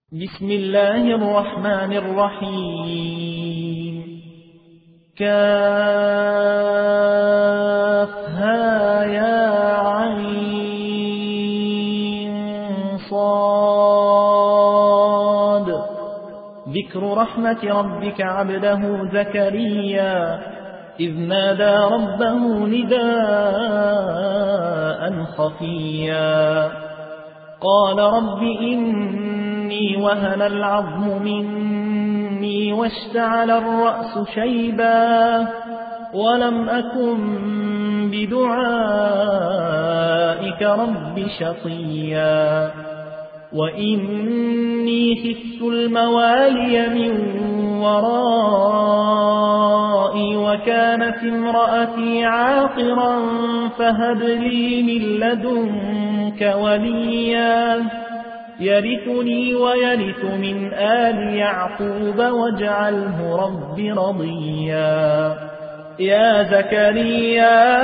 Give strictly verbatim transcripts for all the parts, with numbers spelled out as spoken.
بسم الله الرحمن الرحيم. كافها يا عين صاد. ذكر رحمة ربك عبده زكريا إذ نادى ربه نداء خفيا قال رب إني وهن العظم مني واشتعل الرأس شيبا ولم أكن بدعائك رب شقيا وإني خفت الموالي من ورائي وكانت امرأتي عاقرا فهب لي من لدنك وليا يرثني ويرث من آل يعقوب واجعله رب رضيا. يا زكريا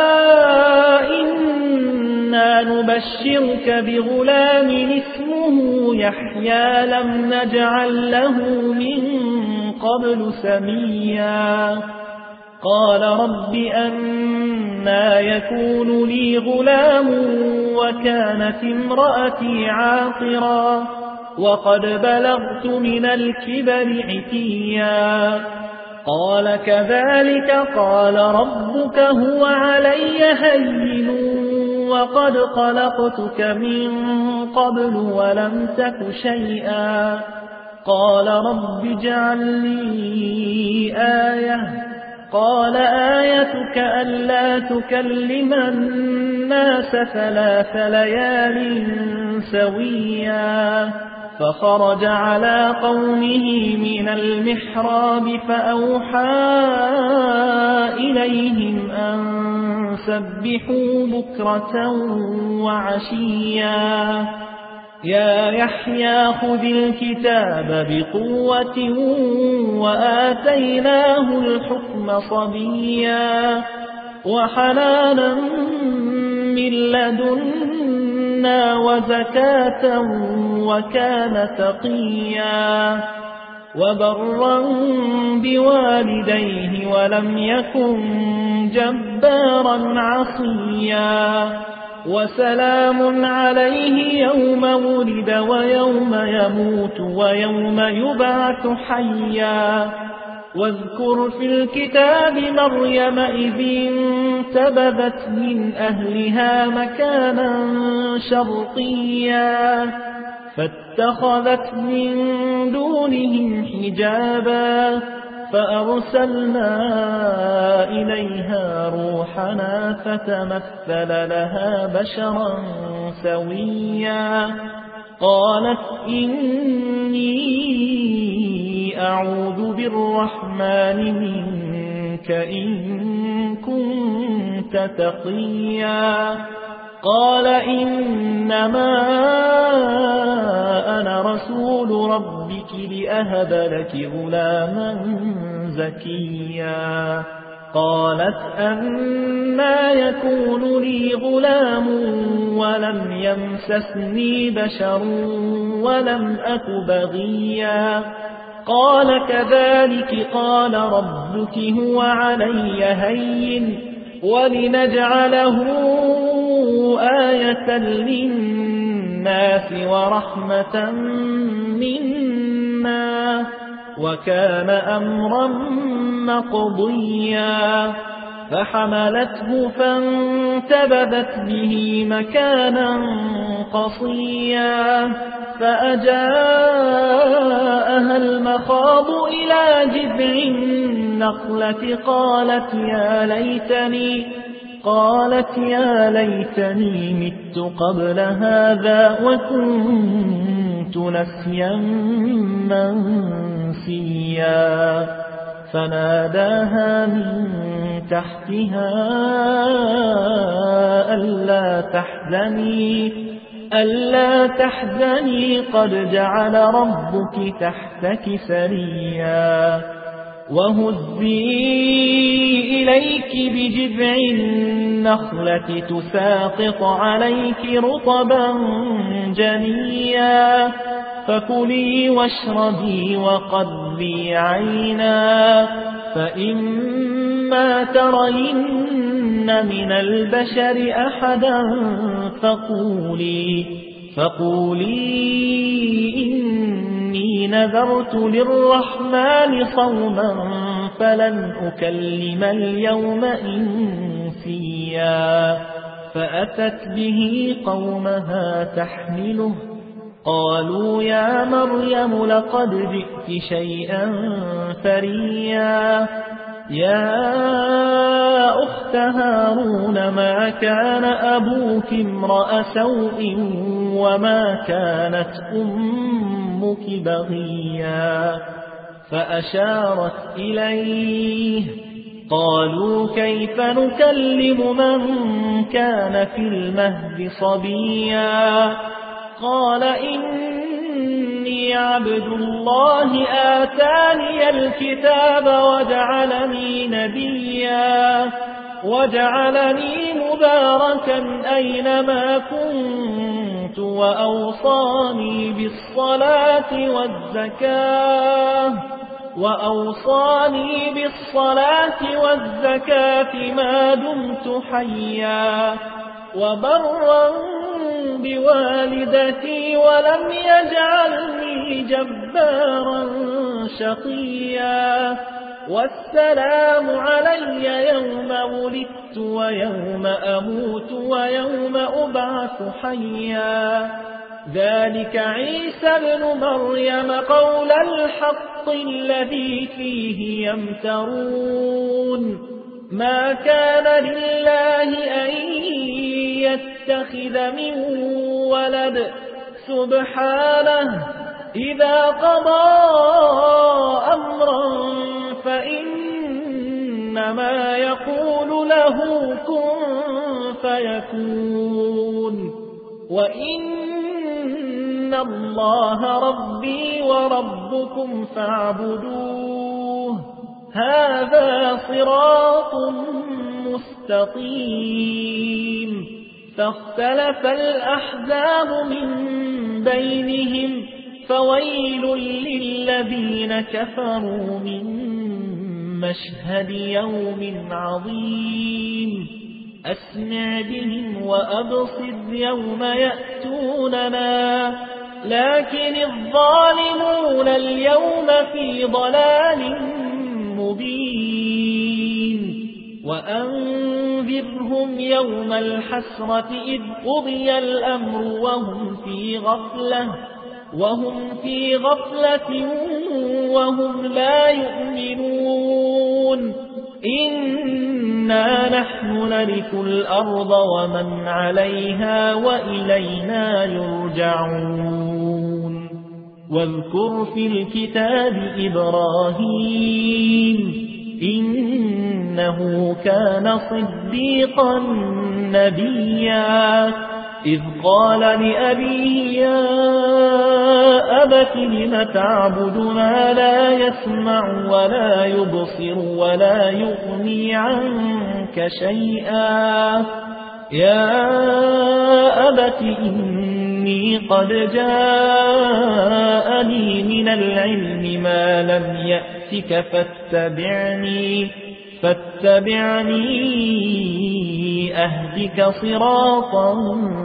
إنا نبشرك بغلام اسمه يحيى لم نجعل له من قبل سميا قال رب أنى يكون لي غلام وكانت امرأتي عاقرا وقد بلغت من الكبر عتيا قال كذلك قال ربك هو علي هين وقد خلقتك من قبل ولم تك شيئا قال رب اجعل لي آية قال آيتك ألا تكلم الناس ثلاث ليال سويا فخرج على قومه من المحراب فأوحى إليهم أن سبحوا بكرة وعشيا يا يحيى خذ الكتاب بقوة وآتيناه الحكم صبيا وحنانا من لدنا وزكاة وكان تقيا وبرا بوالديه ولم يكن جبارا عصيا وسلام عليه يوم ولد ويوم يموت ويوم يبعث حيا واذكر في الكتاب مريم إذ انتبذت من أهلها مكانا شرقيا فاتخذت من دونهم حجابا فأرسلنا إليها روحنا فتمثل لها بشرا سويا قالت إني أعوذ بالرحمن منك إن كنت تقيا قال إنما أنا رسول ربك لأهب لك غلاما زكيا قالت أنى يكون لي غلام ولم يمسسني بشر ولم أك بغيا قال كذلك قال ربك هو علي هين ولنجعله آية للناس ورحمة منا وكان أمرا مقضيا فحملته فانتبذت به مكانا قصيا فأجاءها المخاض إلى جذع النخلة قالت يا ليتني قالت يا ليتني مت قبل هذا وكنت نسيا منسيا فناداها من تحتها ألا تحزني ألا تحزني قد جعل ربك تحتك سريا وهزي إليك بجذع النخلة تساقط عليك رطبا جنيا فكلي واشربي وقري عينا فإما ترين من البشر أحدا فقولي, فقولي إني نذرت للرحمن صوما فلن أكلم اليوم إنسيا فأتت به قومها تحمله قالوا يا مريم لقد جئت شيئا فريا يا أخت هارون ما كان أبوك امرأ سوء وما كانت أمك بغيا فأشارت إليه قالوا كيف نكلم من كان في المهد صبيا قال إني عبد الله آتاني الكتاب وجعلني نبيا وجعلني مباركا أينما كنت وأوصاني بالصلاة والزكاة وأوصاني بالصلاة والزكاة ما دمت حيا وبرا بوالدتي ولم يجعلني جبارا شقيا والسلام علي يوم ولدت ويوم أموت ويوم أبعث حيا ذلك عيسى ابن مريم قول الحق الذي فيه يمترون ما كان لله أن يتخذ من ولد سبحانه إذا قضى أمرا فإنما يقول له كن فيكون وإن الله ربي وربكم فاعبدوه هذا صراط مستقيم فاختلف الأحزاب من بينهم فويل للذين كفروا من مشهد يوم عظيم أسمع بهم وأبصر يوم يأتوننا لكن الظالمون اليوم في ضلال مبين وأنذرهم يوم الحسرة إذ قضي الأمر وهم في غفلة وهم في غفلة وهم لا يؤمنون إنا نحن نرث الأرض ومن عليها وإلينا يرجعون واذكر في الكتاب إبراهيم إنه كان صديقا نبيا إذ قال لأبيه يا أبت لم تعبد ما لا يسمع ولا يبصر ولا يغني عنك شيئا يا أبت إني قد جاءني من العلم ما لم يأتك فاتبعني فاتبعني أهدك صراطا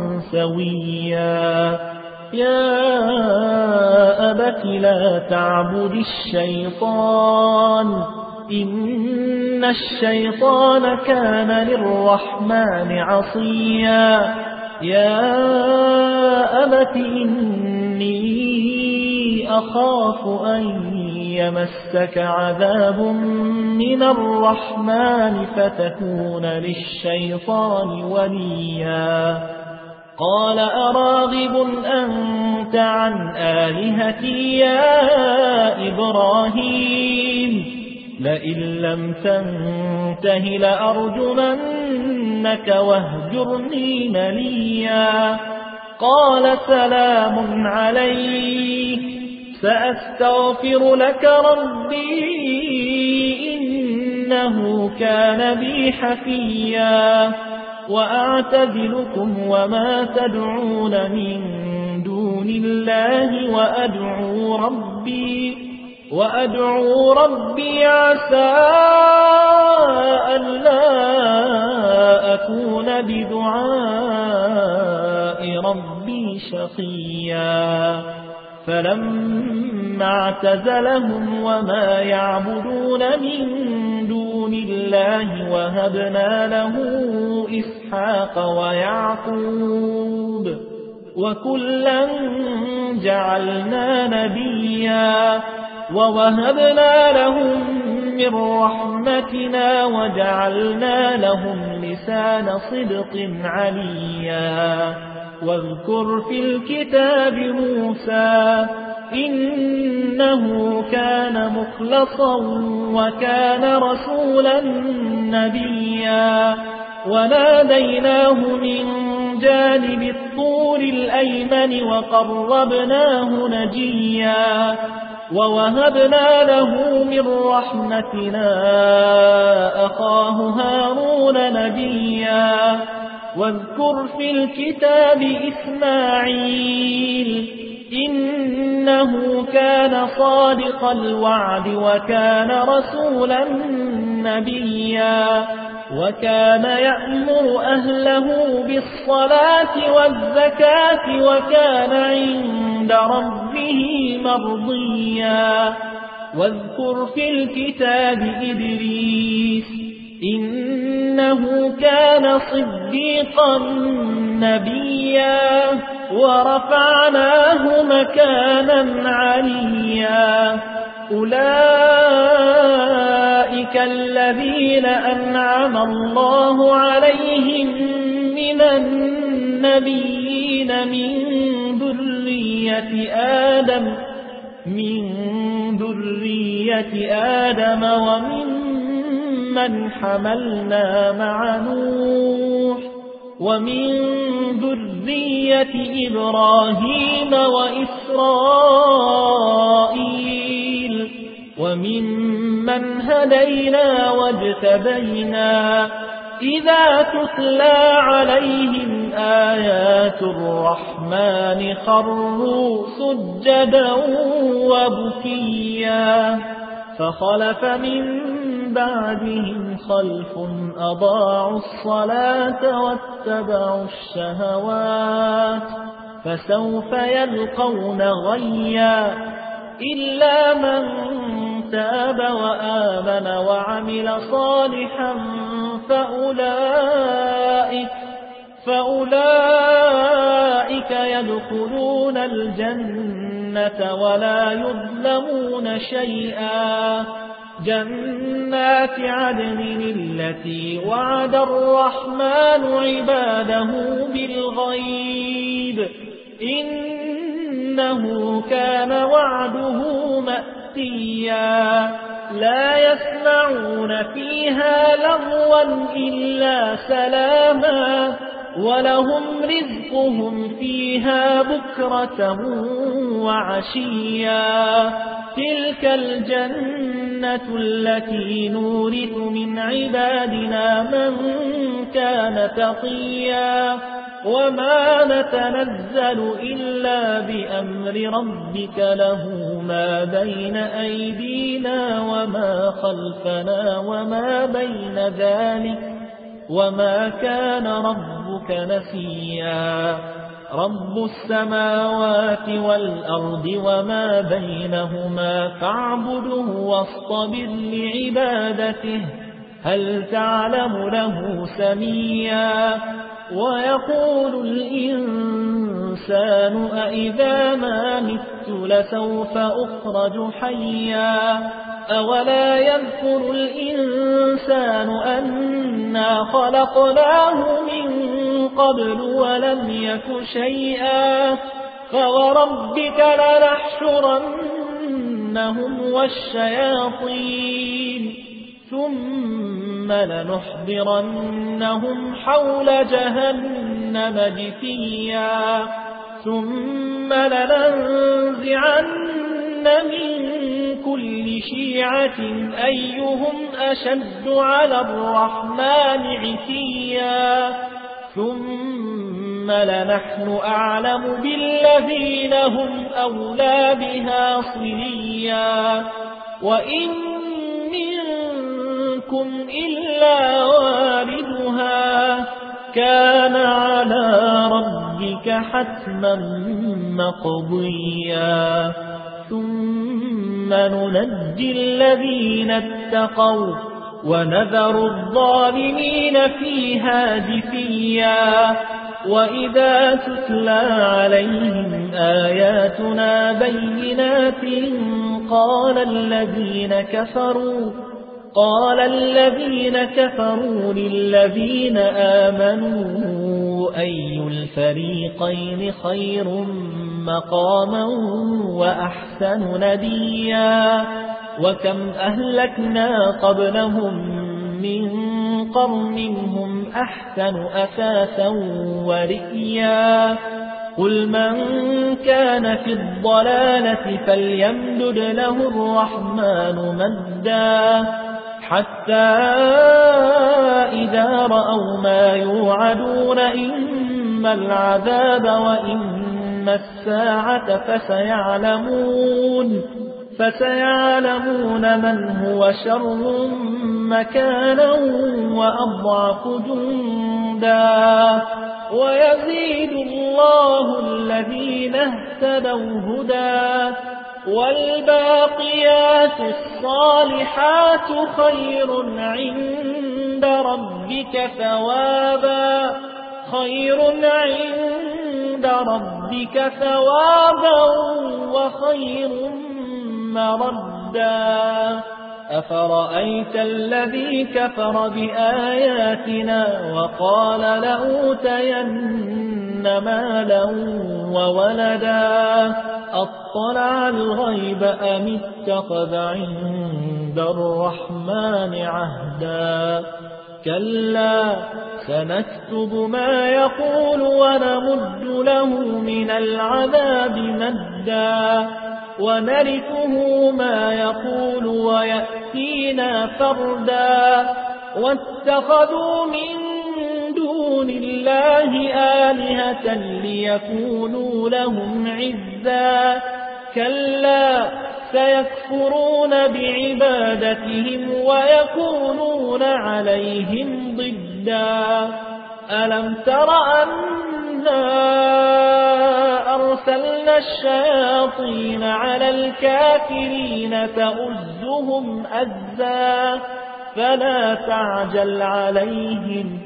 سويا يا أبت لا تعبد الشيطان إن الشيطان كان للرحمن عصيا يا أبت إني أخاف أن يمسك عذاب من الرحمن فتكون للشيطان وليا قال أراغب أنت عن آلهتي يا إبراهيم لئن لم تنته لأرجمنك واهجرني مليا قال سلام عليك سأستغفر لك ربي إنه كان بي حفيا وأعتزلكم وما تدعون من دون دون الله وأدعو ربي وأدعو ربي عسى ألا أكون بدعاء ربي شقيا فلما اعتزلهم وما يعبدون من دون الله وهبنا له إسحاق ويعقوب وكلا جعلنا نبيا ووهبنا لهم من رحمتنا وجعلنا لهم لسان صدق عليا واذكر في الكتاب موسى إنه كان مخلصا وكان رسولا نبيا وناديناه من جانب الطور الأيمن وقربناه نجيا ووهبنا له من رحمتنا أخاه هارون نبيا واذكر في الكتاب إسماعيل إنه كان صادق الوعد وكان رسولا نبيا وكان يأمر أهله بالصلاة والزكاة وكان عند ربه مرضيا واذكر في الكتاب إدريس إنه كان صديقا نبيا ورفعناه مكانا عليا أولئك الذين أنعم الله عليهم من النبيين من ذرية آدم من ذرية آدم وممن حملنا مع نوح ومن ذرية إبراهيم وإسرائيل وممن هدينا واجتبينا إذا تتلى عليهم آيات الرحمن خروا سجدا وبكيا فخلف من بعدهم خلف أضاعوا الصلاة واتبعوا الشهوات فسوف يلقون غيا إلا من تاب وآمن وعمل صالحا فأولئك, فأولئك يدخلون الجنة ولا يظلمون شيئا جنات عدن التي وعد الرحمن عباده بالغيب إنه كان وعده مأتيا لا يسمعون فيها لغوا إلا سلاما ولهم رزقهم فيها بكرة وعشيا تلك الجنة التي نورث من عبادنا من كان تقيا وما نتنزل إلا بأمر ربك له ما بين أيدينا وما خلفنا وما بين ذلك وما كان ربك نسيا رب السماوات والأرض وما بينهما فاعبده واصطبر لعبادته هل تعلم له سميا ويقول الإنسان أإذا ما مت لسوف أخرج حيا أولا يذكر الإنسان أنا خلقناه من قبل ولم يك شيئا فوربك لنحشرنهم والشياطين ثم لنحضرنهم حول جهنم جثيا ثم لننزعن من كل شيعة أيهم أشد على الرحمن عتيا ثم ثم لنحن أعلم بالذين هم أولى بها صليا وإن منكم إلا واردها كان على ربك حتما مقضيا ثم ننجي الذين اتقوا ونذر الظالمين فيها جثيا وإذا تتلى عليهم آياتنا بينات قال الذين كفروا قال الذين كفروا للذين آمنوا أي الفريقين خير مقاما وأحسن نديا وكم أهلكنا قبلهم من قرن هم أحسن أثاثا ورئيا قل من كان في الضلالة فليمدد له الرحمن مدا حتى إذا رأوا ما يوعدون إما العذاب وإما الساعة فسيعلمون فسيعلمون من هو شر مكانا وأضعف جندا ويزيد الله الذين اهتدوا هدى والباقيات الصالحات خير عند ربك ثوابا خير عند ربك ثوابا وخير مردا أفرأيت الذي كفر بآياتنا وقال لأوتين مالا وولدا أطلع الغيب أم اتخذ عند الرحمن عهدا كلا سنكتب ما يقول ونمد له من العذاب مدا ونرثه ما يقول ويأتينا فردا واتخذوا من دون الله آلهة ليكونوا لهم عزا كلا سيكفرون بعبادتهم ويكونون عليهم ضدا ألم تر أنا أرسلنا الشياطين على الكافرين تؤزهم أزا فلا تعجل عليهم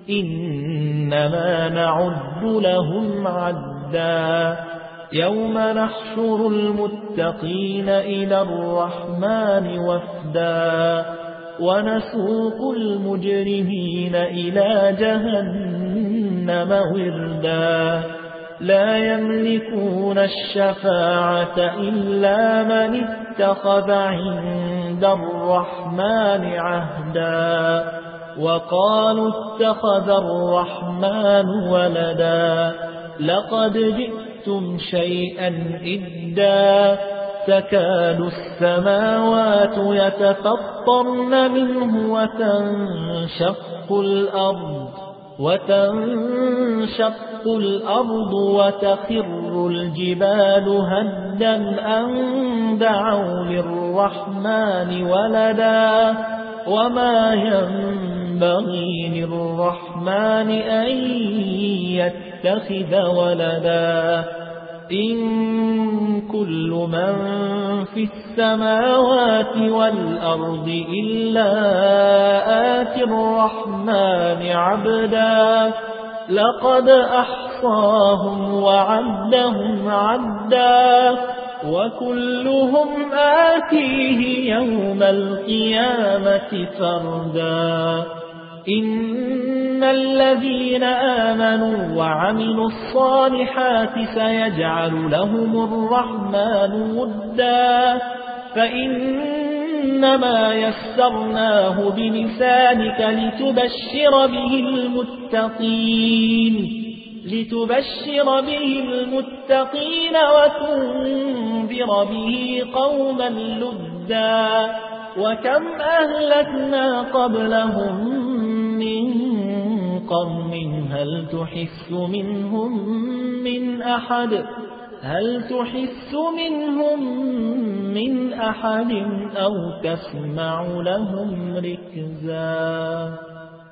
إنما نعد لهم عدا يوم نحشر المتقين إلى الرحمن وفدا ونسوق المجرمين إلى جهنم وردا لا يملكون الشفاعة إلا من اتخذ عند الرحمن عهدا وقالوا اتخذ الرحمن ولدا لقد جئتم شيئا إدا تكاد السماوات يتفطرن منه وتنشق الأرض وتنشق الأرض وتخر الجبال هدا أن دعوا للرحمن ولدا وما ينبغي للرحمن أن يتخذ ولدا إن كل من في السماوات والأرض إلا آتي الرحمن عبدا لقد أحصاهم وعدهم عدا وكلهم آتيه يوم القيامة فردا إن الذين آمنوا وعملوا الصالحات سيجعل لهم الرحمن ودا فإنما يسرناه بلسانك لتبشر به المتقين لتبشر به المتقين وتنذر به قوما لدا وكم أهلكنا قبلهم من قرن هل تحس منهم من أحد هل تحس منهم من أحد أو تسمع لهم ركزا